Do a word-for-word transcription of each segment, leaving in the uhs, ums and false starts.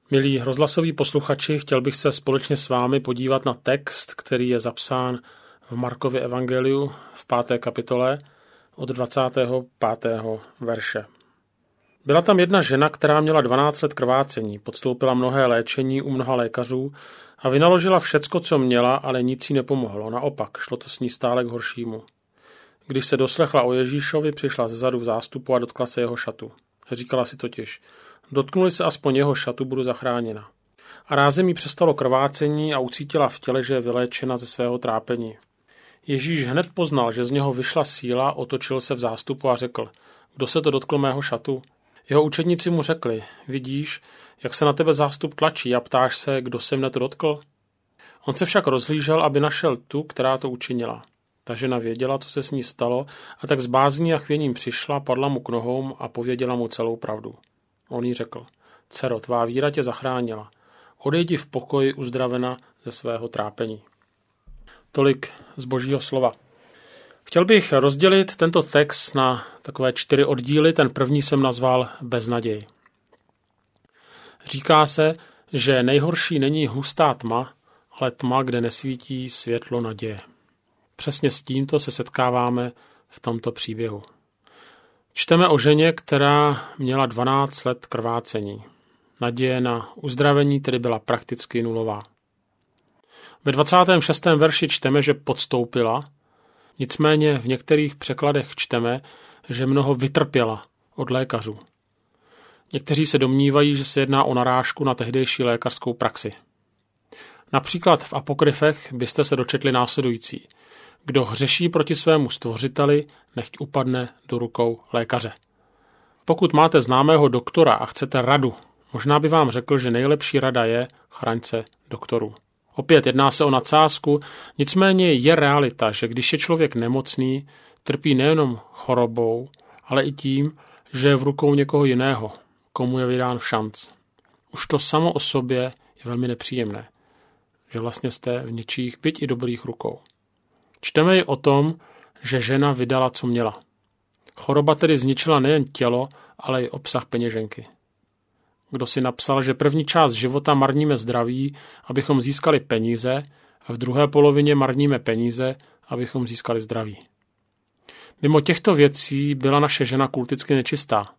Milí rozhlasoví posluchači, chtěl bych se společně s vámi podívat na text, který je zapsán v Markově evangeliu v páté kapitole od dvacátého pátého verše. Byla tam jedna žena, která měla dvanáct let krvácení, podstoupila mnohé léčení u mnoha lékařů a vynaložila všecko, co měla, ale nic jí nepomohlo. Naopak, šlo to s ní stále k horšímu. Když se doslechla o Ježíšovi, přišla zezadu v zástupu a dotkla se jeho šatu. Říkala si totiž, dotknuli se aspoň jeho šatu, budu zachráněna. A rázem jí přestalo krvácení a ucítila v těle, že je vyléčena ze svého trápení. Ježíš hned poznal, že z něho vyšla síla, otočil se v zástupu a řekl, kdo se to dotkl mého šatu? Jeho učedníci mu řekli, vidíš, jak se na tebe zástup tlačí a ptáš se, kdo se mne to dotkl? On se však rozhlížel, aby našel tu, která to učinila. Ta žena věděla, co se s ní stalo, a tak s bázní a chvěním přišla, padla mu k nohou a pověděla mu celou pravdu. On jí řekl, dcero, tvá víra tě zachránila. Odejdi v pokoji uzdravena ze svého trápení. Tolik z Božího slova. Chtěl bych rozdělit tento text na takové čtyři oddíly. Ten první jsem nazval Beznaděj. Říká se, že nejhorší není hustá tma, ale tma, kde nesvítí světlo naděje. Přesně s tímto se setkáváme v tomto příběhu. Čteme o ženě, která měla dvanáct let krvácení. Naděje na uzdravení tedy byla prakticky nulová. Ve dvacátém šestém verši čteme, že podstoupila, nicméně v některých překladech čteme, že mnoho vytrpěla od lékařů. Někteří se domnívají, že se jedná o narážku na tehdejší lékařskou praxi. Například v apokryfech byste se dočetli následující. Kdo hřeší proti svému stvořiteli, nechť upadne do rukou lékaře. Pokud máte známého doktora a chcete radu, možná by vám řekl, že nejlepší rada je chraň se doktorů. Opět jedná se o nadsázku, nicméně je realita, že když je člověk nemocný, trpí nejenom chorobou, ale i tím, že je v rukou někoho jiného, komu je vydán šanc. Už to samo o sobě je velmi nepříjemné, že vlastně jste v něčích, byť i dobrých rukou. Čteme i o tom, že žena vydala, co měla. Choroba tedy zničila nejen tělo, ale i obsah peněženky. Kdo si napsal, že první část života marníme zdraví, abychom získali peníze, a v druhé polovině marníme peníze, abychom získali zdraví. Mimo těchto věcí byla naše žena kulticky nečistá.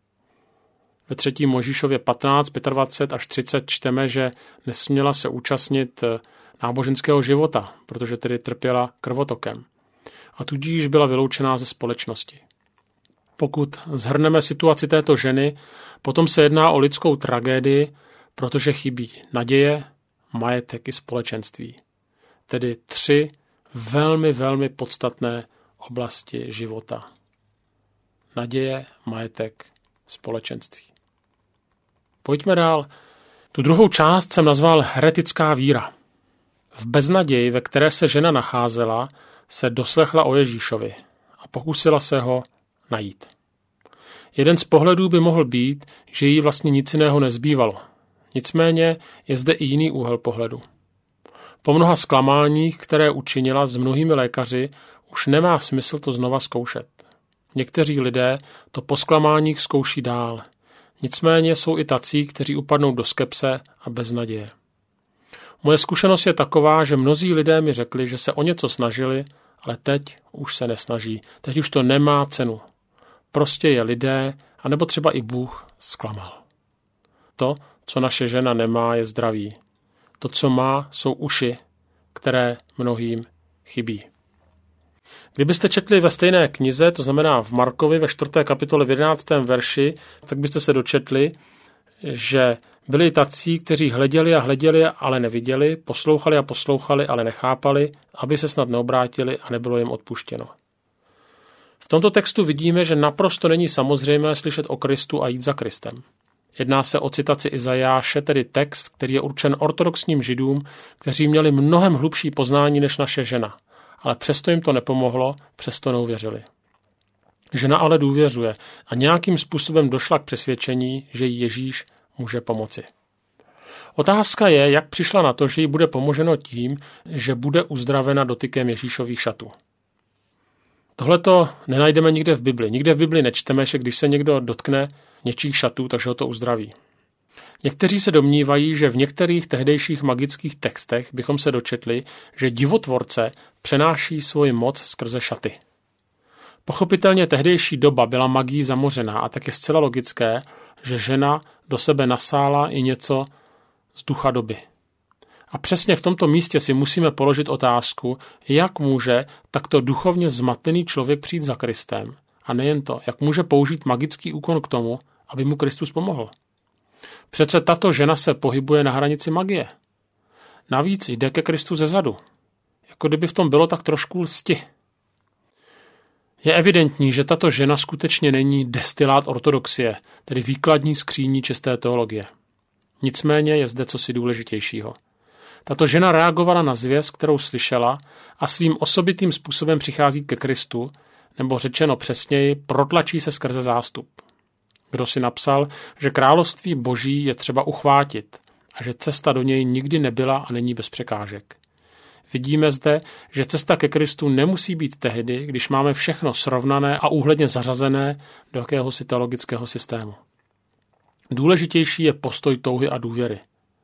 Ve třetí Mojžíšově patnáct, dvacet pět až třicet čteme, že nesměla se účastnit náboženského života, protože tedy trpěla krvotokem. A tudíž byla vyloučená ze společnosti. Pokud shrneme situaci této ženy, potom se jedná o lidskou tragédii, protože chybí naděje, majetek i společenství. Tedy tři velmi, velmi podstatné oblasti života. Naděje, majetek, společenství. Pojďme dál. Tu druhou část jsem nazval heretická víra. V beznaději, ve které se žena nacházela, se doslechla o Ježíšovi a pokusila se ho najít. Jeden z pohledů by mohl být, že jí vlastně nic jiného nezbývalo. Nicméně je zde i jiný úhel pohledu. Po mnoha zklamáních, které učinila s mnohými lékaři, už nemá smysl to znova zkoušet. Někteří lidé to po zklamáních zkouší dál. Nicméně jsou i tací, kteří upadnou do skepse a beznaděje. Moje zkušenost je taková, že mnozí lidé mi řekli, že se o něco snažili, ale teď už se nesnaží. Teď už to nemá cenu. Prostě je lidé, anebo třeba i Bůh zklamal. To, co naše žena nemá, je zdraví. To, co má, jsou uši, které mnohým chybí. Kdybyste četli ve stejné knize, to znamená v Markovi ve čtvrté kapitole v jedenáctém verši, tak byste se dočetli, že byli tací, kteří hleděli a hleděli, ale neviděli, poslouchali a poslouchali, ale nechápali, aby se snad neobrátili a nebylo jim odpuštěno. V tomto textu vidíme, že naprosto není samozřejmé slyšet o Kristu a jít za Kristem. Jedná se o citaci Izajáše, tedy text, který je určen ortodoxním židům, kteří měli mnohem hlubší poznání než naše žena, ale přesto jim to nepomohlo, přesto neuvěřili. Žena ale důvěřuje a nějakým způsobem došla k přesvědčení, že jí Ježíš může pomoci. Otázka je, jak přišla na to, že jí bude pomoženo tím, že bude uzdravena dotykem Ježíšových šatů. Tohle to nenajdeme nikde v Bibli. Nikde v Bibli nečteme, že když se někdo dotkne něčích šatů, takže ho to uzdraví. Někteří se domnívají, že v některých tehdejších magických textech bychom se dočetli, že divotvorce přenáší svoji moc skrze šaty. Pochopitelně tehdejší doba byla magií zamořená a tak je zcela logické, že žena do sebe nasála i něco z ducha doby. A přesně v tomto místě si musíme položit otázku, jak může takto duchovně zmatený člověk přijít za Kristem. A nejen to, jak může použít magický úkon k tomu, aby mu Kristus pomohl. Přece tato žena se pohybuje na hranici magie. Navíc jde ke Kristu zezadu. Jako kdyby v tom bylo tak trošku lsti. Je evidentní, že tato žena skutečně není destilát ortodoxie, tedy výkladní skříní čisté teologie. Nicméně je zde cosi důležitějšího. Tato žena reagovala na zvěst, kterou slyšela a svým osobitým způsobem přichází ke Kristu, nebo řečeno přesněji, protlačí se skrze zástup. Kdo si napsal, že království boží je třeba uchvátit a že cesta do něj nikdy nebyla a není bez překážek. Vidíme zde, že cesta ke Kristu nemusí být tehdy, když máme všechno srovnané a úhledně zařazené do jakéhosi teologického systému. Důležitější je postoj touhy a důvěry.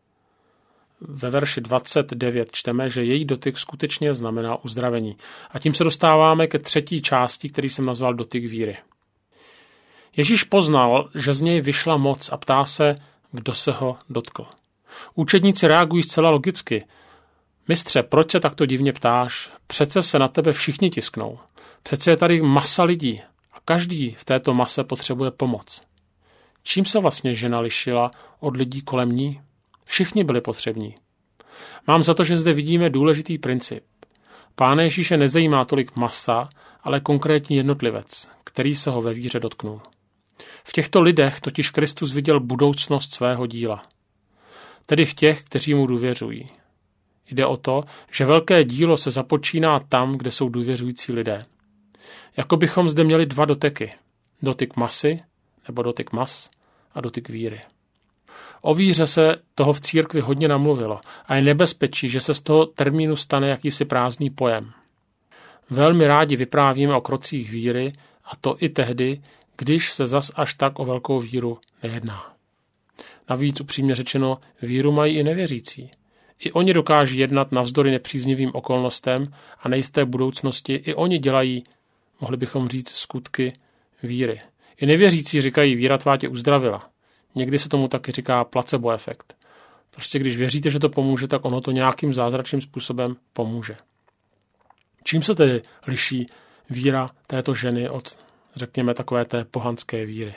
Ve verši dvacet devět čteme, že její dotyk skutečně znamená uzdravení. A tím se dostáváme ke třetí části, který jsem nazval dotyk víry. Ježíš poznal, že z něj vyšla moc a ptá se, kdo se ho dotkl. Učedníci reagují zcela logicky. Mistře, proč se takto divně ptáš? Přece se na tebe všichni tisknou. Přece je tady masa lidí a každý v této mase potřebuje pomoc. Čím se vlastně žena lišila od lidí kolem ní? Všichni byli potřební. Mám za to, že zde vidíme důležitý princip. Pána Ježíše nezajímá tolik masa, ale konkrétní jednotlivec, který se ho ve víře dotknul. V těchto lidech totiž Kristus viděl budoucnost svého díla. Tedy v těch, kteří mu důvěřují. Jde o to, že velké dílo se započíná tam, kde jsou důvěřující lidé. Jako bychom zde měli dva doteky. Dotyk masy, nebo dotyk mas, a dotyk víry. O víře se toho v církvi hodně namluvilo a je nebezpečí, že se z toho termínu stane jakýsi prázdný pojem. Velmi rádi vyprávíme o krocích víry, a to i tehdy, když se zas až tak o velkou víru nejedná. Navíc upřímně řečeno, víru mají i nevěřící. I oni dokáží jednat navzdory nepříznivým okolnostem a nejisté budoucnosti. I oni dělají, mohli bychom říct, skutky víry. I nevěřící říkají, víra tvá tě uzdravila. Někdy se tomu taky říká placebo efekt. Prostě když věříte, že to pomůže, tak ono to nějakým zázračným způsobem pomůže. Čím se tedy liší víra této ženy od, řekněme, takové té pohanské víry?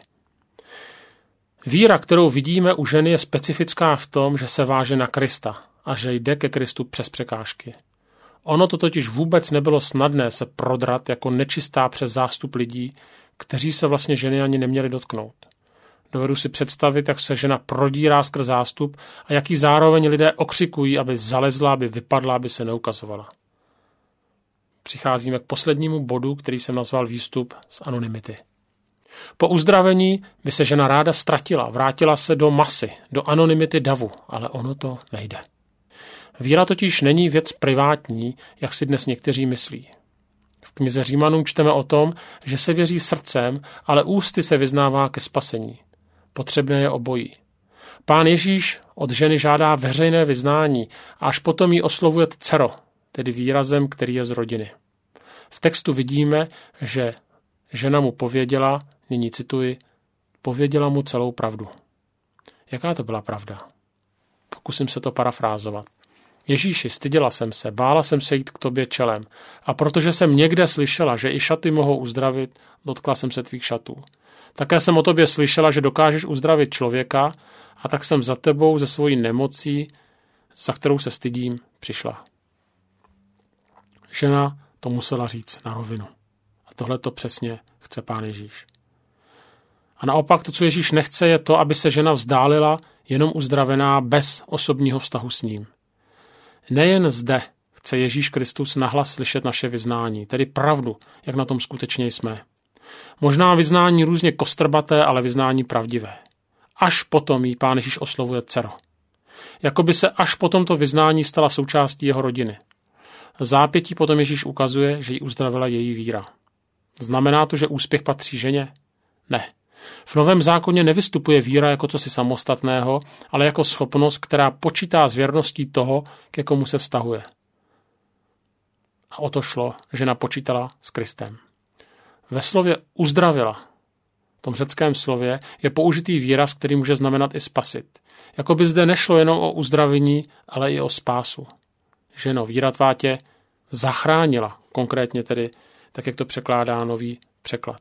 Víra, kterou vidíme u ženy, je specifická v tom, že se váže na Krista a že jde ke Kristu přes překážky. Ono to totiž vůbec nebylo snadné se prodrat jako nečistá přes zástup lidí, kteří se vlastně ženy ani neměli dotknout. Dovedu si představit, jak se žena prodírá skrz zástup a jak jí zároveň lidé okřikují, aby zalezla, aby vypadla, aby se neukazovala. Přicházíme k poslednímu bodu, který jsem nazval výstup z anonymity. Po uzdravení by se žena ráda ztratila, vrátila se do masy, do anonymity davu, ale ono to nejde. Víra totiž není věc privátní, jak si dnes někteří myslí. V knize Římanům čteme o tom, že se věří srdcem, ale ústy se vyznává ke spasení. Potřebné je obojí. Pán Ježíš od ženy žádá veřejné vyznání a až potom jí oslovuje dcero, tedy výrazem, který je z rodiny. V textu vidíme, že žena mu pověděla, nyní cituji, pověděla mu celou pravdu. Jaká to byla pravda? Pokusím se to parafrázovat. Ježíši, styděla jsem se, bála jsem se jít k tobě čelem a protože jsem někde slyšela, že i šaty mohou uzdravit, dotkla jsem se tvých šatů. Také jsem o tobě slyšela, že dokážeš uzdravit člověka a tak jsem za tebou ze svojí nemocí, za kterou se stydím, přišla. Žena to musela říct na rovinu. A tohle to přesně chce Pán Ježíš. A naopak to, co Ježíš nechce, je to, aby se žena vzdálila jenom uzdravená bez osobního vztahu s ním. Nejen zde chce Ježíš Kristus nahlas slyšet naše vyznání, tedy pravdu, jak na tom skutečně jsme. Možná vyznání různě kostrbaté, ale vyznání pravdivé. Až potom jí Pán Ježíš oslovuje dcero. Jakoby se až po tomto vyznání stala součástí jeho rodiny. V zápětí potom Ježíš ukazuje, že jí uzdravila její víra. Znamená to, že úspěch patří ženě? Ne. V Novém zákoně nevystupuje víra jako cosi samostatného, ale jako schopnost, která počítá s věrností toho, ke komu se vztahuje. A o to šlo, žena počítala s Kristem. Ve slově uzdravila, v tom řeckém slově, je použitý výraz, který může znamenat i spasit. Jakoby zde nešlo jenom o uzdravení, ale i o spásu. Ženo, víra tvá tě zachránila, konkrétně tedy, tak jak to překládá nový překlad.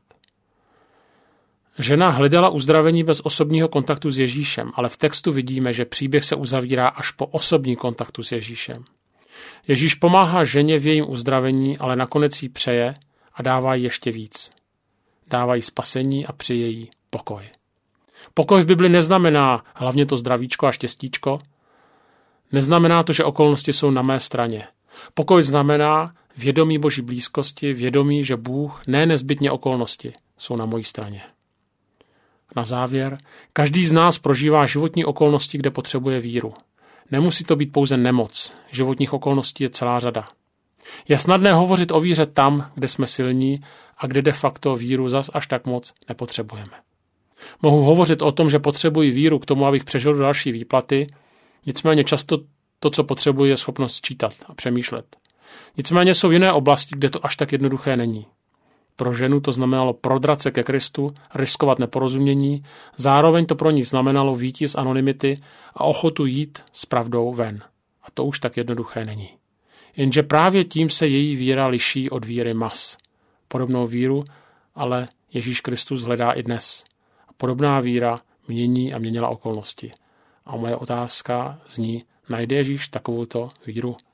Žena hledala uzdravení bez osobního kontaktu s Ježíšem, ale v textu vidíme, že příběh se uzavírá až po osobní kontaktu s Ježíšem. Ježíš pomáhá ženě v jejím uzdravení, ale nakonec jí přeje a dává jí ještě víc. Dává jí spasení a přeje jí pokoj. Pokoj v Bibli neznamená hlavně to zdravíčko a štěstíčko. Neznamená to, že okolnosti jsou na mé straně. Pokoj znamená vědomí Boží blízkosti, vědomí, že Bůh, ne nezbytně okolnosti, jsou na mojí straně. Na závěr, každý z nás prožívá životní okolnosti, kde potřebuje víru. Nemusí to být pouze nemoc, životních okolností je celá řada. Je snadné hovořit o víře tam, kde jsme silní a kde de facto víru zas až tak moc nepotřebujeme. Mohu hovořit o tom, že potřebuji víru k tomu, abych přežil do další výplaty, nicméně často to, co potřebuji, je schopnost sčítat a přemýšlet. Nicméně jsou jiné oblasti, kde to až tak jednoduché není. Pro ženu to znamenalo prodrat se ke Kristu, riskovat neporozumění, zároveň to pro ní znamenalo výjít z anonymity a ochotu jít s pravdou ven. A to už tak jednoduché není. Jenže právě tím se její víra liší od víry mas. Podobnou víru ale Ježíš Kristus hledá i dnes. A podobná víra mění a měnila okolnosti. A moje otázka zní, najde Ježíš takovouto víru?